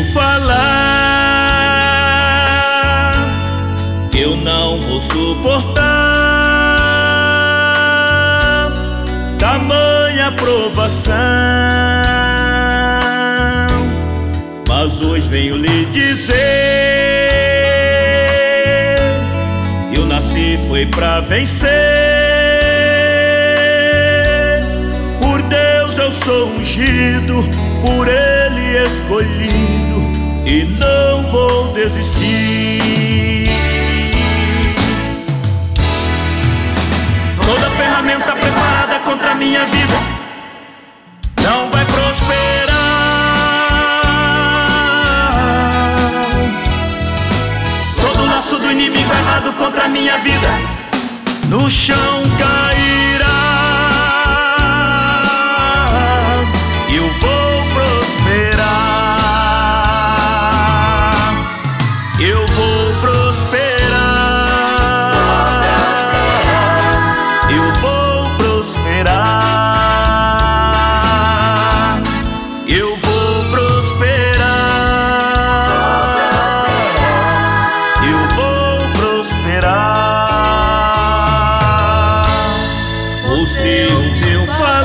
falar, eu não vou suportar tamanha provação. Mas hoje venho lhe dizer, eu nasci foi pra vencer. Por Deus eu sou ungido, por Ele escolhido, e não vou desistir. Toda ferramenta preparada contra a minha vida não vai prosperar. Todo laço do inimigo armado contra a minha vida no chão cairá. Eu vou prosperar, eu vou prosperar, eu vou prosperar, eu vou prosperar, eu vou prosperar. Você ouviu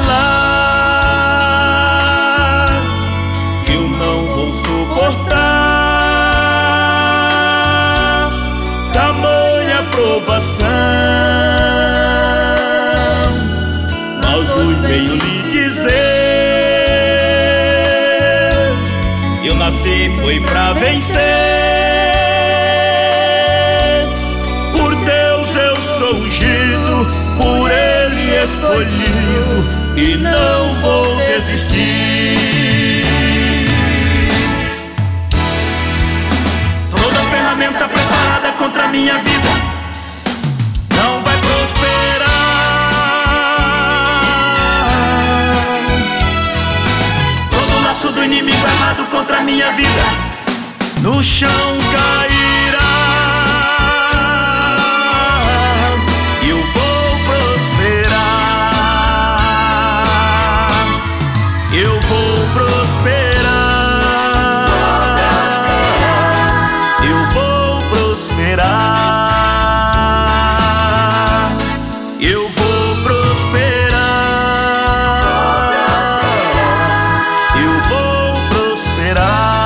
falar, eu não vou suportar tamanha provação. Mas hoje venho lhe dizer, eu nasci foi pra vencer. Por Deus eu sou ungido, por Ele escolhido, e não vou desistir. Toda ferramenta preparada contra a minha vida não vai prosperar. Todo laço do inimigo armado contra a minha vida no chão cairá. Eu vou prosperar, eu vou prosperar, eu vou prosperar, eu vou prosperar, eu vou prosperar.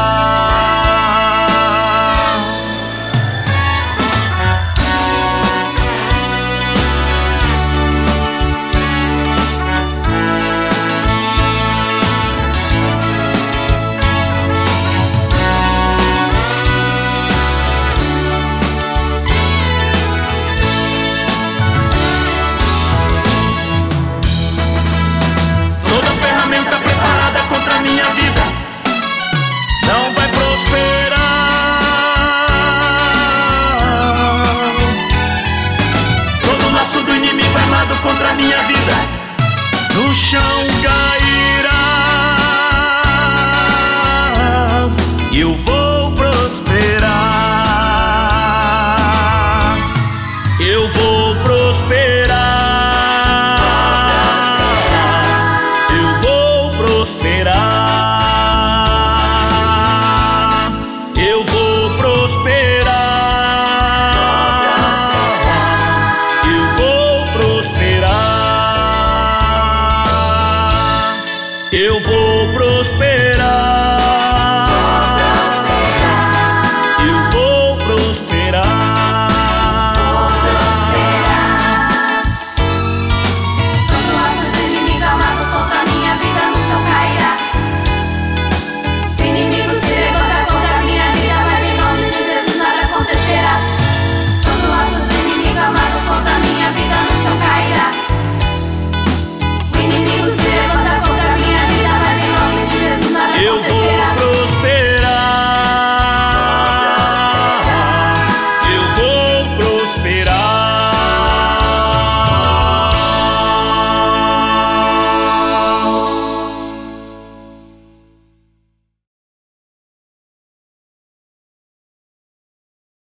Toda ferramenta preparada contra a minha vida não vai prosperar. Todo laço do inimigo armado contra a minha vida no chão cairá. Eu vou prosperar, eu vou prosperar.